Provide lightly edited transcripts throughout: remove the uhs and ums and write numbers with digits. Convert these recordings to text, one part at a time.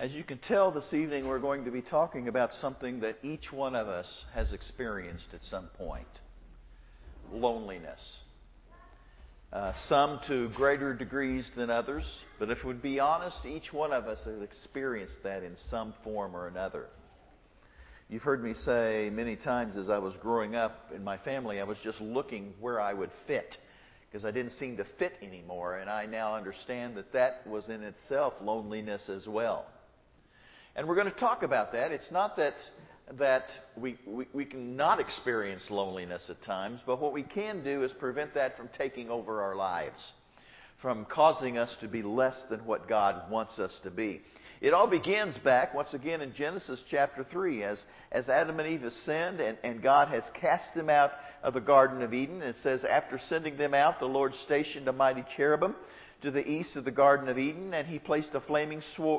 As you can tell, this evening we're going to be talking about something that each one of us has experienced at some point. Loneliness. Some to greater degrees than others, but if we'd be honest, each one of us has experienced that in some form or another. You've heard me say many times as I was growing up in my family, I was just looking where I would fit because I didn't seem to fit anymore, and I now understand that that was in itself loneliness as well. And we're going to talk about that. It's not that we can not experience loneliness at times, but what we can do is prevent that from taking over our lives, from causing us to be less than what God wants us to be. It all begins back, once again, in Genesis chapter 3, as Adam and Eve have sinned, and God has cast them out of the Garden of Eden. It says, after sending them out, the Lord stationed a mighty cherubim to the east of the Garden of Eden, and He placed a flaming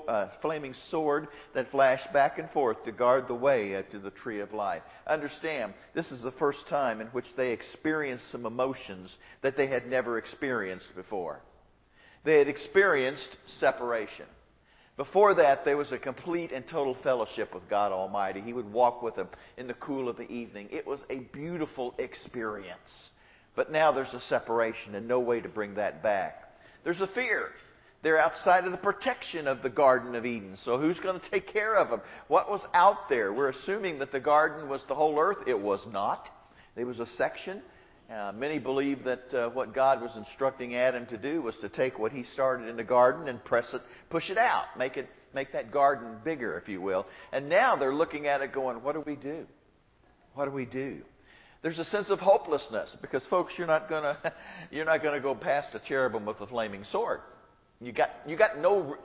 sword that flashed back and forth to guard the way to the tree of life. Understand, this is the first time in which they experienced some emotions that they had never experienced before. They had experienced separation. Before that, there was a complete and total fellowship with God Almighty. He would walk with them in the cool of the evening. It was a beautiful experience. But now there's a separation and no way to bring that back. There's a fear. They're outside of the protection of the Garden of Eden. So who's going to take care of them? What was out there? We're assuming that the garden was the whole earth. It was not. There was a section. Many believe that what God was instructing Adam to do was to take what he started in the garden and push it out, make that garden bigger, if you will. And now they're looking at it going, what do we do? What do we do? There's a sense of hopelessness because, folks, you're not gonna go past a cherubim with a flaming sword. You got no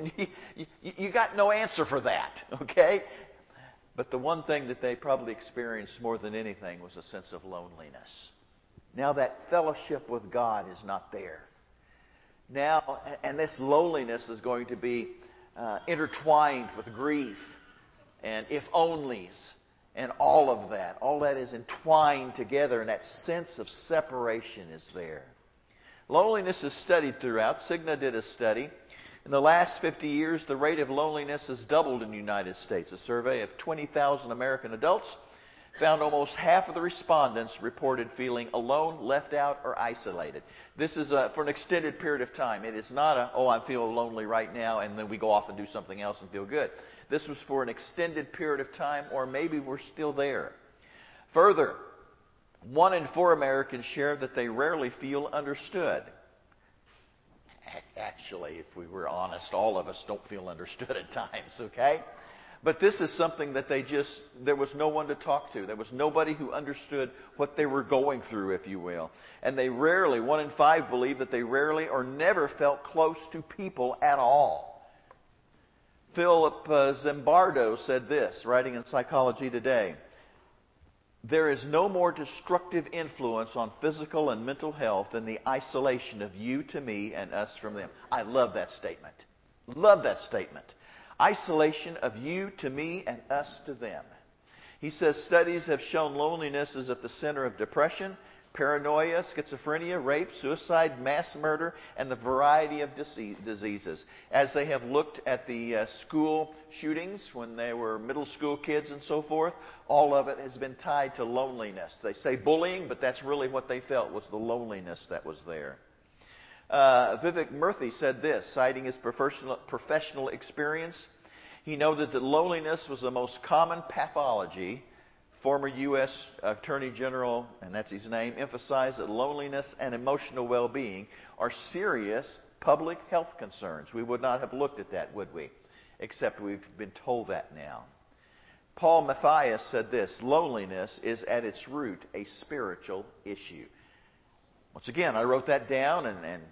answer for that, okay? But the one thing that they probably experienced more than anything was a sense of loneliness. Now that fellowship with God is not there. Now, and this loneliness is going to be intertwined with grief and if-onlys. And all of that. All that is entwined together, and that sense of separation is there. Loneliness is studied throughout. Cigna did a study. In the last 50 years, the rate of loneliness has doubled in the United States. A survey of 20,000 American adults found almost half of the respondents reported feeling alone, left out, or isolated. This is for an extended period of time. It is not I'm feeling lonely right now, and then we go off and do something else and feel good. This was for an extended period of time, or maybe we're still there. Further, 1 in 4 Americans share that they rarely feel understood. Actually, if we were honest, all of us don't feel understood at times, okay? But this is something that there was no one to talk to. There was nobody who understood what they were going through, if you will. And they rarely, 1 in 5 believe that they rarely or never felt close to people at all. Philip Zimbardo said this, writing in Psychology Today, "There is no more destructive influence on physical and mental health than the isolation of you to me and us from them." I love that statement. Love that statement. Isolation of you to me and us to them. He says studies have shown loneliness is at the center of depression, paranoia, schizophrenia, rape, suicide, mass murder, and the variety of diseases. As they have looked at the school shootings when they were middle school kids and so forth, all of it has been tied to loneliness. They say bullying, but that's really what they felt was the loneliness that was there. Vivek Murthy said this, citing his professional experience. He noted that loneliness was the most common pathology. Former U.S. Attorney General, and that's his name, emphasized that loneliness and emotional well-being are serious public health concerns. We would not have looked at that, would we? Except we've been told that now. Paul Mathias said this, loneliness is at its root a spiritual issue. Once again, I wrote that down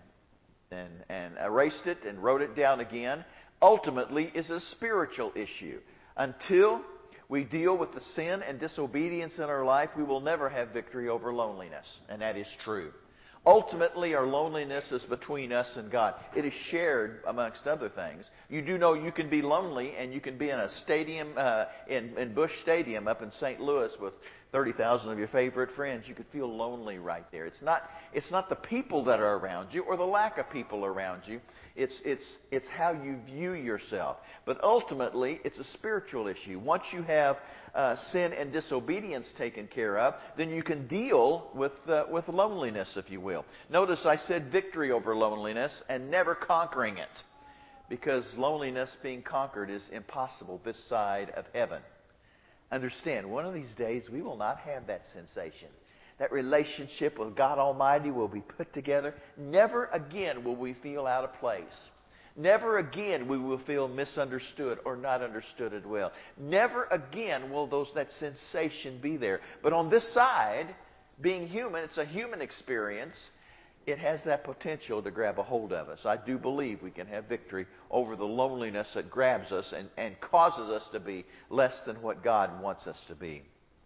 and erased it and wrote it down again. Ultimately is a spiritual issue. Until we deal with the sin and disobedience in our life, we will never have victory over loneliness. And that is true. Ultimately, our loneliness is between us and God. It is shared amongst other things. You do know you can be lonely and you can be in a stadium, in Busch Stadium up in St. Louis with 30,000 of your favorite friends, you could feel lonely right there. It's not the people that are around you or the lack of people around you. It's how you view yourself. But ultimately, it's a spiritual issue. Once you have sin and disobedience taken care of, then you can deal with loneliness, if you will. Notice I said victory over loneliness and never conquering it, because loneliness being conquered is impossible this side of heaven. Understand, one of these days we will not have that sensation. That relationship with God Almighty will be put together. Never again will we feel out of place. Never again we will feel misunderstood or not understood as well. Never again will that sensation be there. But on this side, being human, it's a human experience. It has that potential to grab a hold of us. I do believe we can have victory over the loneliness that grabs us and causes us to be less than what God wants us to be.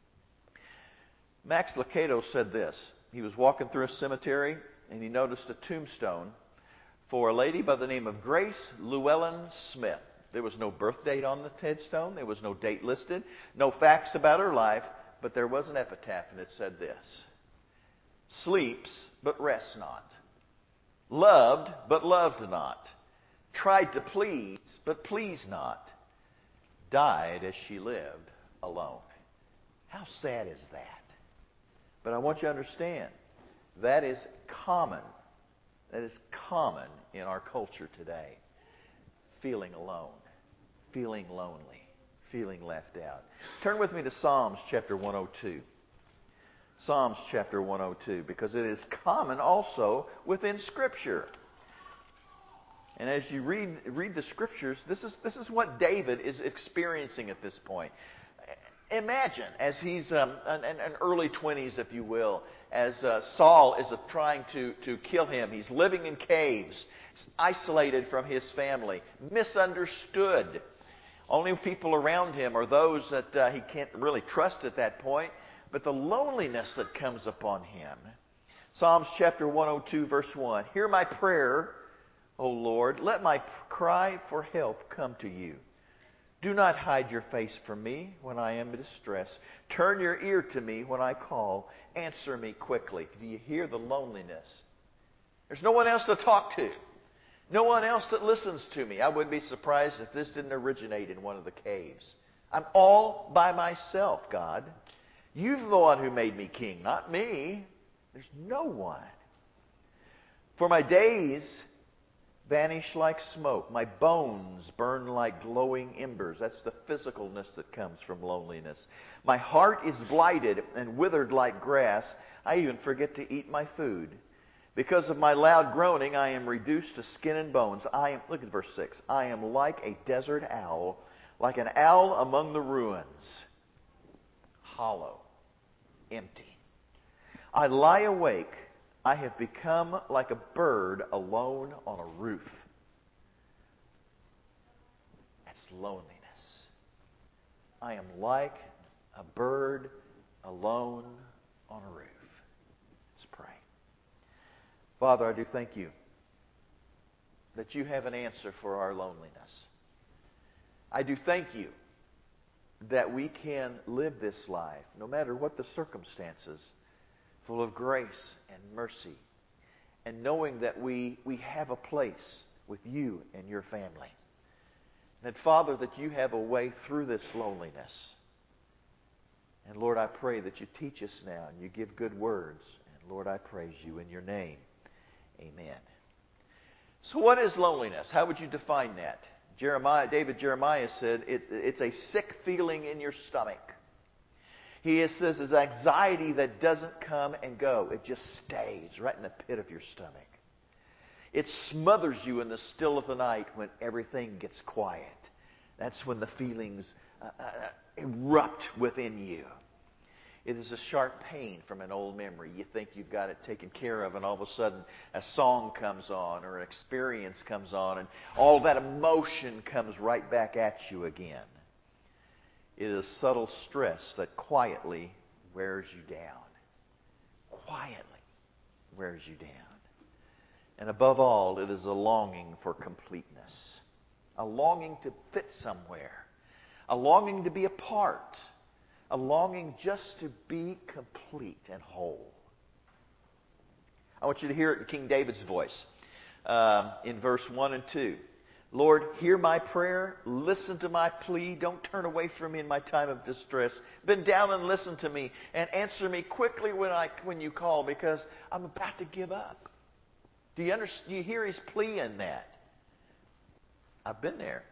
Max Lucado said this. He was walking through a cemetery and he noticed a tombstone for a lady by the name of Grace Llewellyn Smith. There was no birth date on the headstone. There was no date listed. No facts about her life. But there was an epitaph and it said this: sleeps, but rests not. Loved, but loved not. Tried to please, but pleased not. Died as she lived alone. How sad is that? But I want you to understand, that is common. That is common in our culture today. Feeling alone. Feeling lonely. Feeling left out. Turn with me to Psalms chapter 102. Psalms chapter 102, because it is common also within Scripture. And as you read the Scriptures, this is what David is experiencing at this point. Imagine, as he's in early 20s, if you will, as Saul is trying to kill him. He's living in caves, isolated from his family, misunderstood. Only people around him are those that he can't really trust at that point. But the loneliness that comes upon him. Psalms chapter 102, verse 1. Hear my prayer, O Lord. Let my cry for help come to you. Do not hide your face from me when I am in distress. Turn your ear to me when I call. Answer me quickly. Do you hear the loneliness? There's no one else to talk to. No one else that listens to me. I wouldn't be surprised if this didn't originate in one of the caves. I'm all by myself, God. You're the one who made me king, not me. There's no one. For my days vanish like smoke. My bones burn like glowing embers. That's the physicalness that comes from loneliness. My heart is blighted and withered like grass. I even forget to eat my food. Because of my loud groaning, I am reduced to skin and bones. Look at verse 6. I am like a desert owl, like an owl among the ruins. Hollow, empty. I lie awake. I have become like a bird alone on a roof. That's loneliness. I am like a bird alone on a roof. Let's pray. Father, I do thank you that you have an answer for our loneliness. I do thank you that we can live this life, no matter what the circumstances, full of grace and mercy, and knowing that we have a place with you and your family. And Father, that you have a way through this loneliness. And Lord, I pray that you teach us now and you give good words. And Lord, I praise you in your name. Amen. So what is loneliness? How would you define that? David Jeremiah said it's a sick feeling in your stomach. He says it's anxiety that doesn't come and go. It just stays right in the pit of your stomach. It smothers you in the still of the night when everything gets quiet. That's when the feelings erupt within you. It is a sharp pain from an old memory. You think you've got it taken care of, and all of a sudden a song comes on or an experience comes on, and all that emotion comes right back at you again. It is subtle stress that quietly wears you down. Quietly wears you down. And above all, it is a longing for completeness. A longing to fit somewhere. A longing to be a part. a longing just to be complete and whole. I want you to hear it in King David's voice in verse 1 and 2. Lord, hear my prayer. Listen to my plea. Don't turn away from me in my time of distress. Bend down and listen to me and answer me quickly when you call, because I'm about to give up. Do you hear his plea in that? I've been there.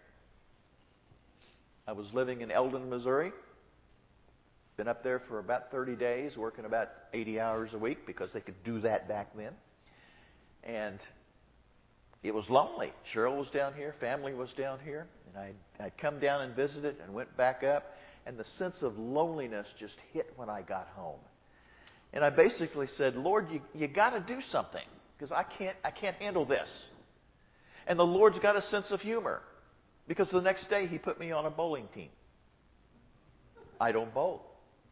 I was living in Eldon, Missouri. Been up there for about 30 days, working about 80 hours a week because they could do that back then. And it was lonely. Cheryl was down here. Family was down here. And I'd come down and visited and went back up. And the sense of loneliness just hit when I got home. And I basically said, Lord, you got to do something, because I can't handle this. And the Lord's got a sense of humor, because the next day He put me on a bowling team. I don't bowl.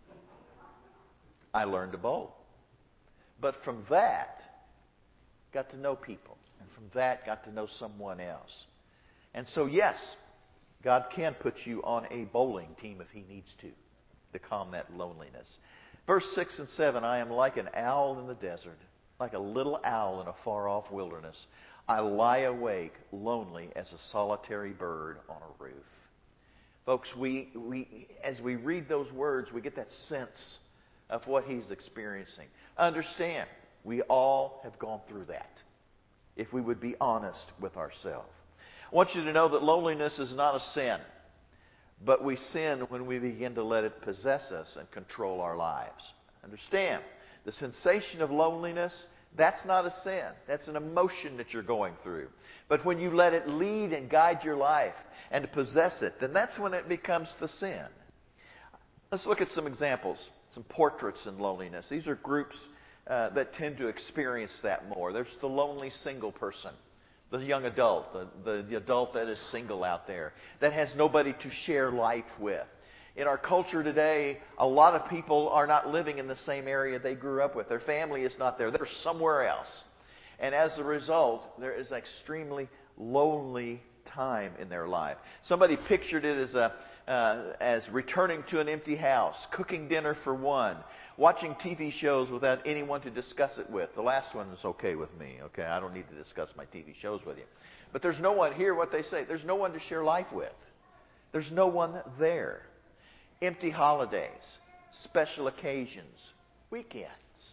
I learned to bowl. But from that, got to know people. And from that, got to know someone else. And so, yes, God can put you on a bowling team if He needs to calm that loneliness. Verse 6 and 7, I am like an owl in the desert, like a little owl in a far-off wilderness. I lie awake, lonely as a solitary bird on a roof. Folks, as we read those words, we get that sense of what he's experiencing. Understand, we all have gone through that, if we would be honest with ourselves. I want you to know that loneliness is not a sin, but we sin when we begin to let it possess us and control our lives. Understand, the sensation of loneliness, that's not a sin. That's an emotion that you're going through. But when you let it lead and guide your life and to possess it, then that's when it becomes the sin. Let's look at some examples, some portraits in loneliness. These are groups that tend to experience that more. There's the lonely single person, the young adult, the adult that is single out there, that has nobody to share life with. In our culture today, a lot of people are not living in the same area they grew up with. Their family is not there. They're somewhere else. And as a result, there is extremely lonely time in their life. Somebody pictured it as returning to an empty house, cooking dinner for one, watching TV shows without anyone to discuss it with. The last one is okay with me. Okay, I don't need to discuss my TV shows with you. But there's no one, hear what they say, there's no one to share life with. There's no one there. Empty holidays, special occasions, weekends.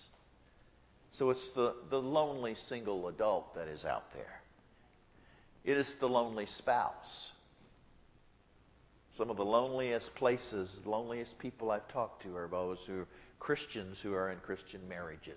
So it's the lonely single adult that is out there. It is the lonely spouse. Some of the loneliest places, loneliest people I've talked to are those who are Christians who are in Christian marriages.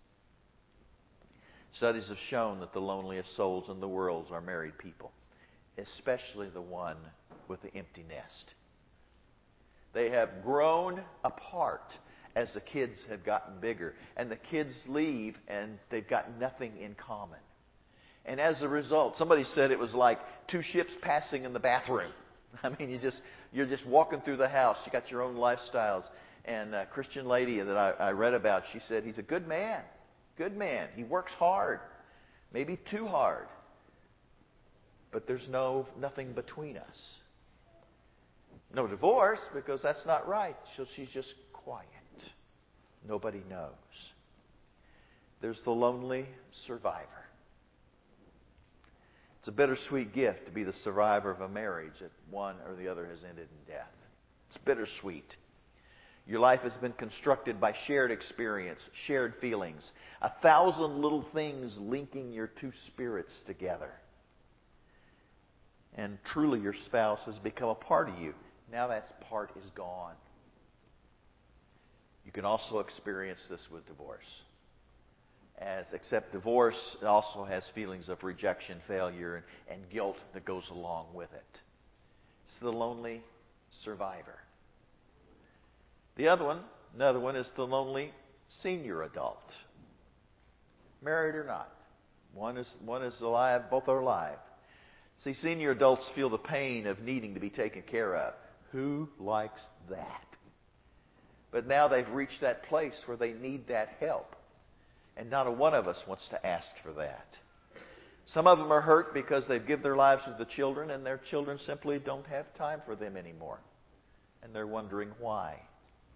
Studies have shown that the loneliest souls in the world are married people, especially the one with the empty nest. They have grown apart as the kids have gotten bigger. And the kids leave and they've got nothing in common. And as a result, somebody said it was like two ships passing in the bathroom. I mean, you're just walking through the house. You got your own lifestyles. And a Christian lady that I read about, she said, he's a good man. Good man. He works hard. Maybe too hard. But there's nothing between us. No divorce, because that's not right. So she's just quiet. Nobody knows. There's the lonely survivor. It's a bittersweet gift to be the survivor of a marriage that one or the other has ended in death. It's bittersweet. Your life has been constructed by shared experience, shared feelings, 1,000 little things linking your two spirits together. And truly your spouse has become a part of you. Now that part is gone. You can also experience this with divorce. Except divorce also has feelings of rejection, failure, and guilt that goes along with it. It's the lonely survivor. Another one is the lonely senior adult. Married or not. One is alive, both are alive. See, senior adults feel the pain of needing to be taken care of. Who likes that? But now they've reached that place where they need that help. And not a one of us wants to ask for that. Some of them are hurt because they've given their lives to the children, and their children simply don't have time for them anymore. And they're wondering why.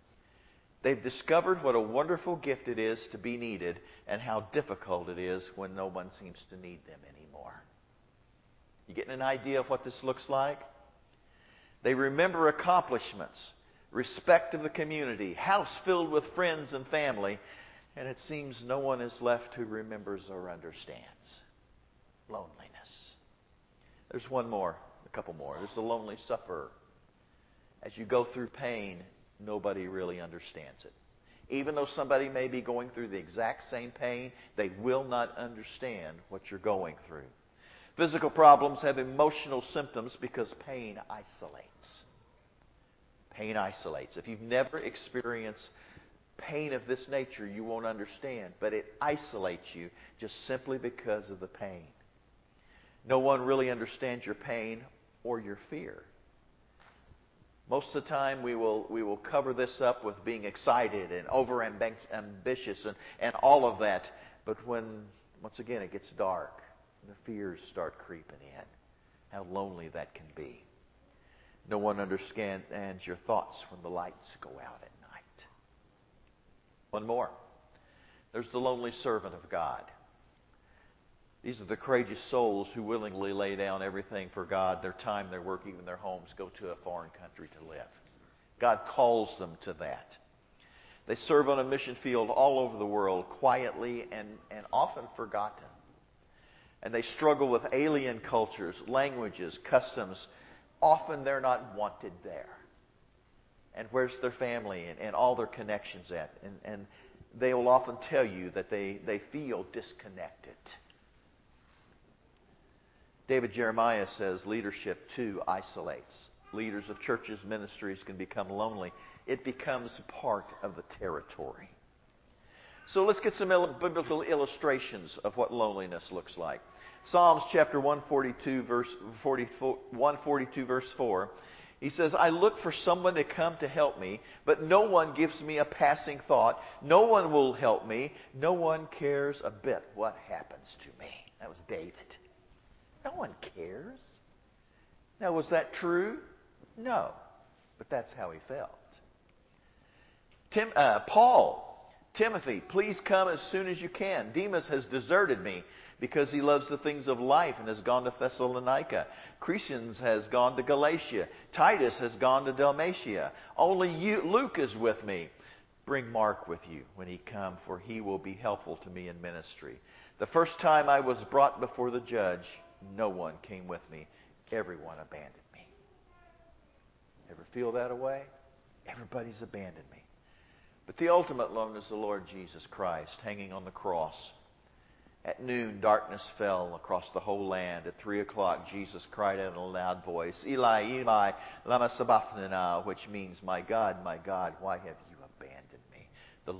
They've discovered what a wonderful gift it is to be needed and how difficult it is when no one seems to need them anymore. You getting an idea of what this looks like? They remember accomplishments, respect of the community, house filled with friends and family, and it seems no one is left who remembers or understands. Loneliness. There's one more, a couple more. There's the lonely sufferer. As you go through pain, nobody really understands it. Even though somebody may be going through the exact same pain, they will not understand what you're going through. Physical problems have emotional symptoms because pain isolates. Pain isolates. If you've never experienced pain of this nature, you won't understand. But it isolates you just simply because of the pain. No one really understands your pain or your fear. Most of the time we will cover this up with being excited and over-ambitious and all of that. But when, once again, it gets dark, the fears start creeping in, how lonely that can be. No one understands your thoughts when the lights go out at night. One more. There's the lonely servant of God. These are the courageous souls who willingly lay down everything for God, their time, their work, even their homes, go to a foreign country to live. God calls them to that. They serve on a mission field all over the world, quietly and often forgotten. And they struggle with alien cultures, languages, customs. Often they're not wanted there. And where's their family and all their connections at? And they will often tell you that they feel disconnected. David Jeremiah says leadership too isolates. Leaders of churches, ministries can become lonely. It becomes part of the territory. So let's get some biblical illustrations of what loneliness looks like. Psalms chapter 142, verse 4. He says, I look for someone to come to help me, but no one gives me a passing thought. No one will help me. No one cares a bit what happens to me. That was David. No one cares. Now, was that true? No. But that's how he felt. Timothy, please come as soon as you can. Demas has deserted me because he loves the things of life and has gone to Thessalonica. Crescens has gone to Galatia. Titus has gone to Dalmatia. Only Luke is with me. Bring Mark with you when he comes, for he will be helpful to me in ministry. The first time I was brought before the judge, no one came with me. Everyone abandoned me. Ever feel that way? Everybody's abandoned me. But the ultimate lone is the Lord Jesus Christ hanging on the cross. At noon, darkness fell across the whole land. At 3 o'clock, Jesus cried out in a loud voice, Eli, Eli, lama sabachthani, which means, my God, why have you abandoned me? The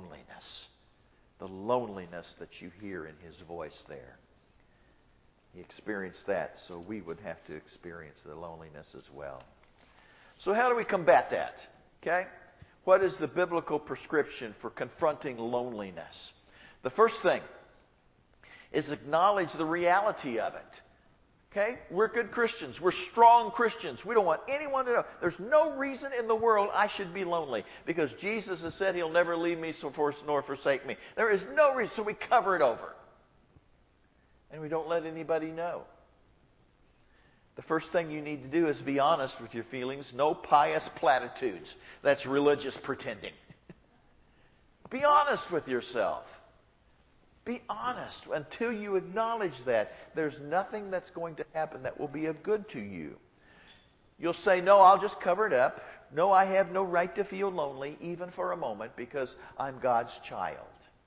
loneliness that you hear in his voice there. He experienced that, so we would have to experience the loneliness as well. So how do we combat that? Okay? What is the biblical prescription for confronting loneliness? The first thing is acknowledge the reality of it. Okay? We're good Christians. We're strong Christians. We don't want anyone to know. There's no reason in the world I should be lonely because Jesus has said he'll never leave me nor forsake me. There is no reason, so we cover it over. And we don't let anybody know. The first thing you need to do is be honest with your feelings. No pious platitudes. That's religious pretending. Be honest with yourself. Be honest. Until you acknowledge that, there's nothing that's going to happen that will be of good to you. You'll say, no, I'll just cover it up. No, I have no right to feel lonely, even for a moment, because I'm God's child.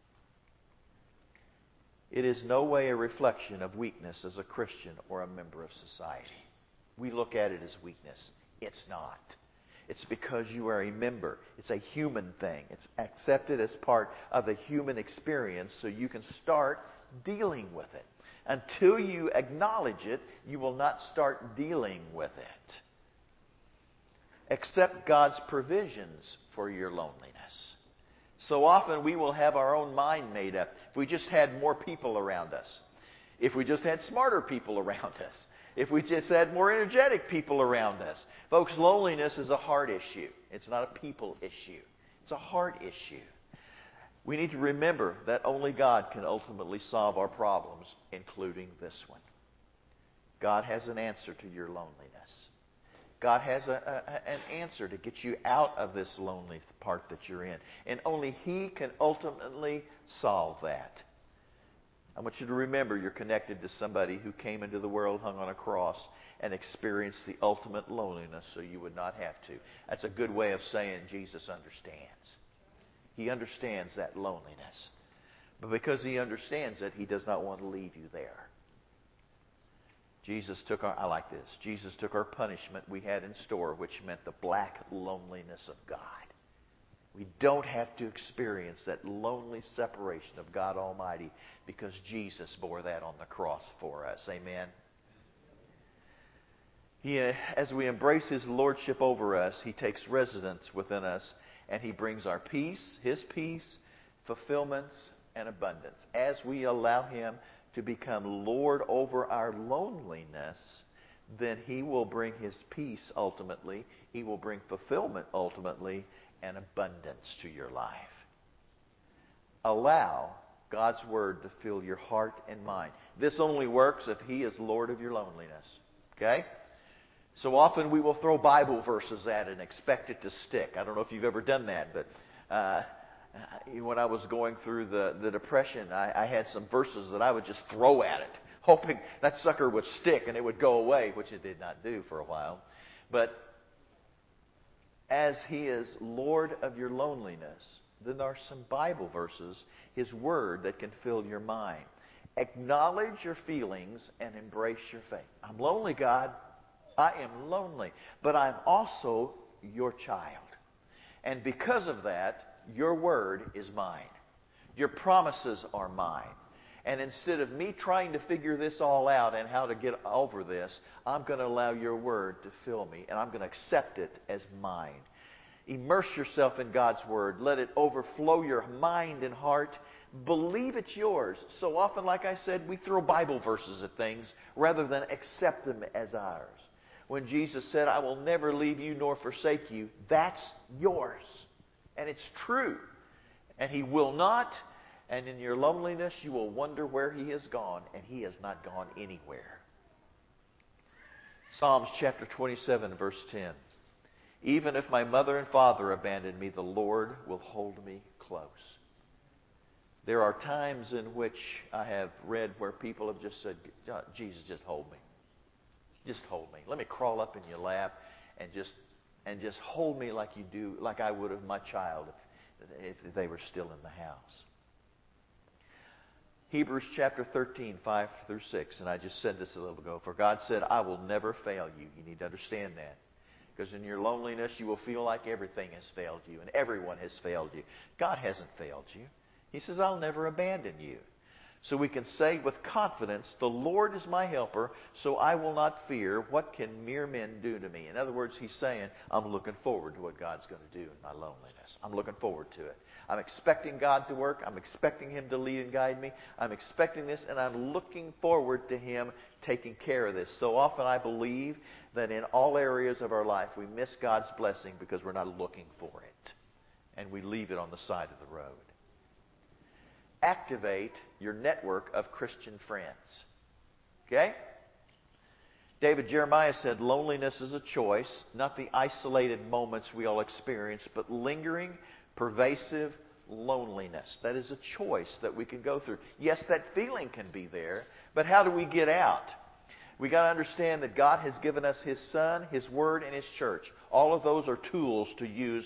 It is no way a reflection of weakness as a Christian or a member of society. We look at it as weakness. It's not. It's because you are a member. It's a human thing. It's accepted as part of the human experience, so you can start dealing with it. Until you acknowledge it, you will not start dealing with it. Accept God's provisions for your loneliness. So often we will have our own mind made up. If we just had more people around us. If we just had smarter people around us. If we just had more energetic people around us. Folks, loneliness is a heart issue. It's not a people issue. It's a heart issue. We need to remember that only God can ultimately solve our problems, including this one. God has an answer to your loneliness. God has an answer to get you out of this lonely part that you're in. And only He can ultimately solve that. I want you to remember you're connected to somebody who came into the world, hung on a cross, and experienced the ultimate loneliness so you would not have to. That's a good way of saying Jesus understands. He understands that loneliness. But because He understands it, He does not want to leave you there. Jesus took our punishment we had in store, which meant the black loneliness of God. We don't have to experience that lonely separation of God Almighty because Jesus bore that on the cross for us. Amen. As we embrace His lordship over us, He takes residence within us, and He brings our peace, His peace, fulfillments, and abundance. As we allow Him to become Lord over our loneliness, then He will bring His peace ultimately. He will bring fulfillment ultimately and abundance to your life. Allow God's Word to fill your heart and mind. This only works if He is Lord of your loneliness. Okay? So often we will throw Bible verses at it and expect it to stick. I don't know if you've ever done that, but when I was going through the Depression, I had some verses that I would just throw at it, hoping that sucker would stick and it would go away, which it did not do for a while. But as He is Lord of your loneliness, then there are some Bible verses, His Word, that can fill your mind. Acknowledge your feelings and embrace your faith. I'm lonely, God. I am lonely. But I'm also your child. And because of that, your Word is mine. Your promises are mine. And instead of me trying to figure this all out and how to get over this, I'm going to allow your Word to fill me, and I'm going to accept it as mine. Immerse yourself in God's Word. Let it overflow your mind and heart. Believe it's yours. So often, like I said, we throw Bible verses at things rather than accept them as ours. When Jesus said, I will never leave you nor forsake you, that's yours. And it's true. And He will not. And in your loneliness, you will wonder where He has gone. And He has not gone anywhere. Psalms chapter 27, verse 10. Even if my mother and father abandon me, the Lord will hold me close. There are times in which I have read where people have just said, Jesus, just hold me. Just hold me. Let me crawl up in your lap and just hold me like you do, like I would of my child if they were still in the house. Hebrews chapter 13, 5 through 6. And I just said this a little ago. For God said, I will never fail you. You need to understand that. Because in your loneliness, you will feel like everything has failed you and everyone has failed you. God hasn't failed you. He says, I'll never abandon you. So we can say with confidence, the Lord is my helper, so I will not fear. What can mere men do to me? In other words, He's saying, I'm looking forward to what God's going to do in my loneliness. I'm looking forward to it. I'm expecting God to work. I'm expecting Him to lead and guide me. I'm expecting this, and I'm looking forward to Him taking care of this. So often I believe that in all areas of our life, we miss God's blessing because we're not looking for it. And we leave it on the side of the road. Activate your network of Christian friends. Okay? David Jeremiah said, loneliness is a choice, not the isolated moments we all experience, but lingering, pervasive loneliness. That is a choice that we can go through. Yes, that feeling can be there, but how do we get out? We got to understand that God has given us His Son, His Word, and His church. All of those are tools to use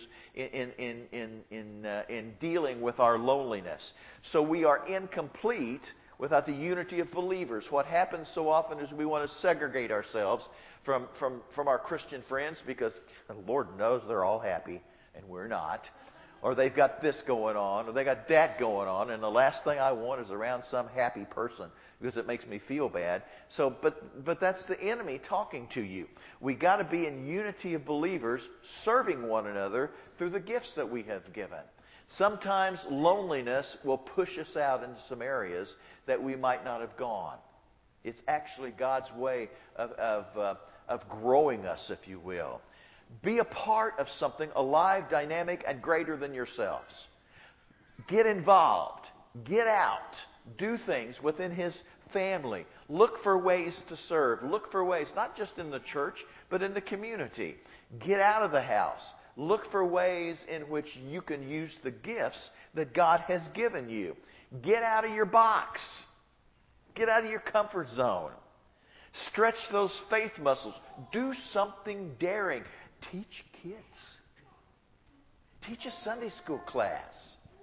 in dealing with our loneliness. So we are incomplete without the unity of believers. What happens so often is we want to segregate ourselves from our Christian friends because the Lord knows they're all happy and we're not. Or they've got this going on, or they got that going on, and the last thing I want is around some happy person because it makes me feel bad. So, but that's the enemy talking to you. We got to be in unity of believers, serving one another through the gifts that we have given. Sometimes loneliness will push us out into some areas that we might not have gone. It's actually God's way of growing us, if you will. Be a part of something alive, dynamic, and greater than yourselves. Get involved. Get out. Do things within His family. Look for ways to serve. Look for ways, not just in the church, but in the community. Get out of the house. Look for ways in which you can use the gifts that God has given you. Get out of your box. Get out of your comfort zone. Stretch those faith muscles. Do something daring. Teach kids. Teach a Sunday school class.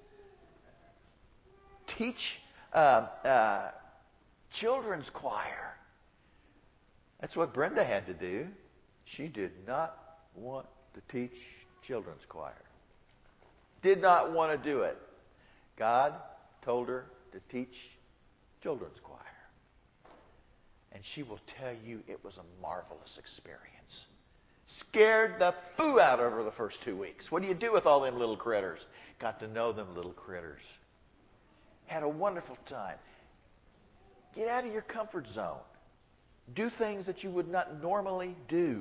Teach children's choir. That's what Brenda had to do. She did not want to teach children's choir. Did not want to do it. God told her to teach children's choir. And she will tell you it was a marvelous experience. Scared the foo out of her the first 2 weeks. What do you do with all them little critters? Got to know them little critters. Had a wonderful time. Get out of your comfort zone. Do things that you would not normally do.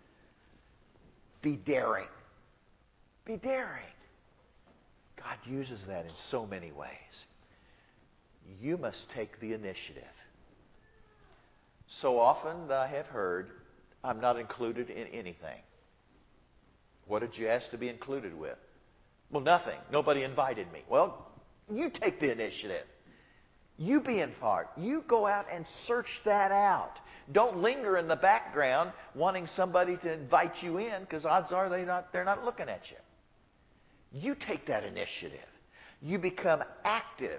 Be daring. Be daring. God uses that in so many ways. You must take the initiative. So often that I have heard, I'm not included in anything. What did you ask to be included with? Well, nothing. Nobody invited me. Well, you take the initiative. You be in part. You go out and search that out. Don't linger in the background wanting somebody to invite you in, because odds are they're not looking at you. You take that initiative. You become active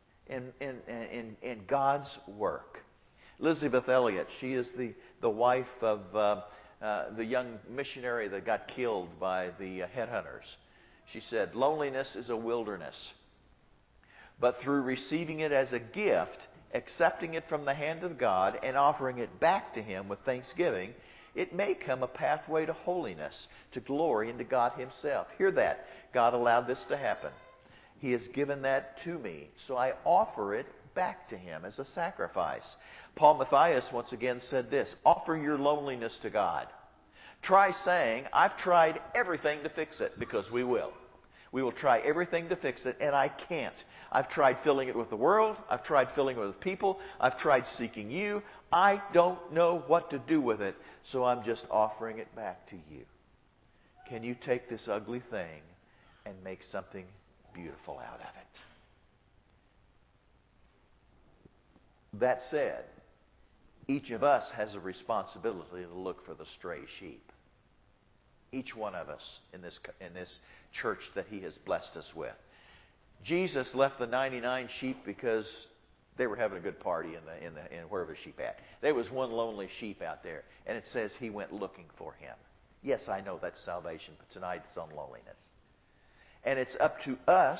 in God's work. Elizabeth Elliot, she is the wife of the young missionary that got killed by the headhunters. She said, loneliness is a wilderness. But through receiving it as a gift, accepting it from the hand of God, and offering it back to Him with thanksgiving, it may come a pathway to holiness, to glory, and to God Himself. Hear that. God allowed this to happen. He has given that to me, so I offer it back to Him as a sacrifice. Paul Matthias once again said this, offer your loneliness to God. Try saying, I've tried everything to fix it, because we will. We will try everything to fix it, and I can't. I've tried filling it with the world. I've tried filling it with people. I've tried seeking you. I don't know what to do with it, so I'm just offering it back to you. Can you take this ugly thing and make something beautiful out of it? That said, each of us has a responsibility to look for the stray sheep. Each one of us in this church that He has blessed us with. Jesus left the 99 sheep because they were having a good party in wherever the sheep at. There was one lonely sheep out there, and it says He went looking for him. Yes, I know that's salvation, but tonight it's on loneliness. And it's up to us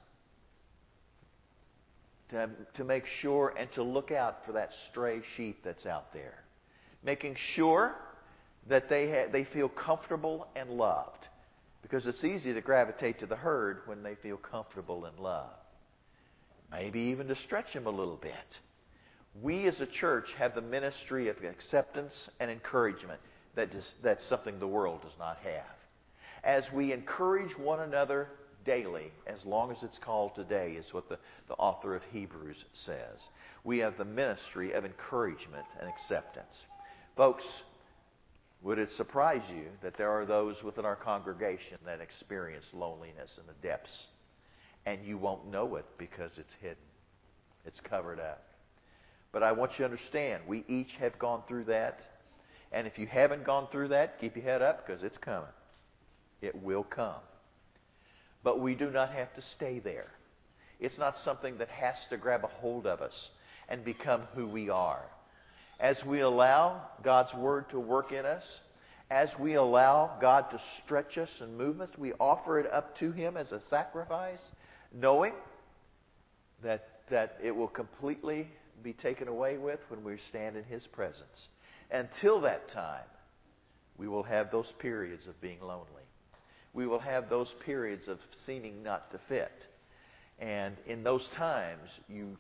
to make sure and to look out for that stray sheep that's out there. Making sure that they feel comfortable and loved. Because it's easy to gravitate to the herd when they feel comfortable and loved. Maybe even to stretch them a little bit. We as a church have the ministry of acceptance and encouragement. That's something the world does not have. As we encourage one another daily, as long as it's called today, is what the author of Hebrews says. We have the ministry of encouragement and acceptance. Folks, would it surprise you that there are those within our congregation that experience loneliness in the depths, and you won't know it because it's hidden? It's covered up. But I want you to understand, we each have gone through that. And if you haven't gone through that, keep your head up, because it's coming. It will come. But we do not have to stay there. It's not something that has to grab a hold of us and become who we are. As we allow God's Word to work in us, as we allow God to stretch us and move us, we offer it up to Him as a sacrifice, knowing that it will completely be taken away with when we stand in His presence. Until that time, we will have those periods of being lonely. We will have those periods of seeming not to fit. And in those times, you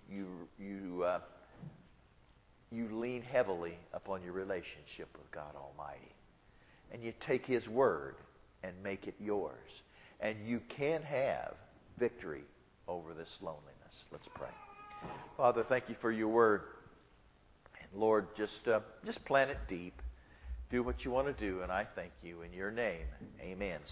lean heavily upon your relationship with God Almighty. and you take His Word and make it yours. And you can have victory over this loneliness. Let's pray. Father, thank you for your Word. And Lord, just plant it deep. Do what you want to do, and I thank you in your name. Amen.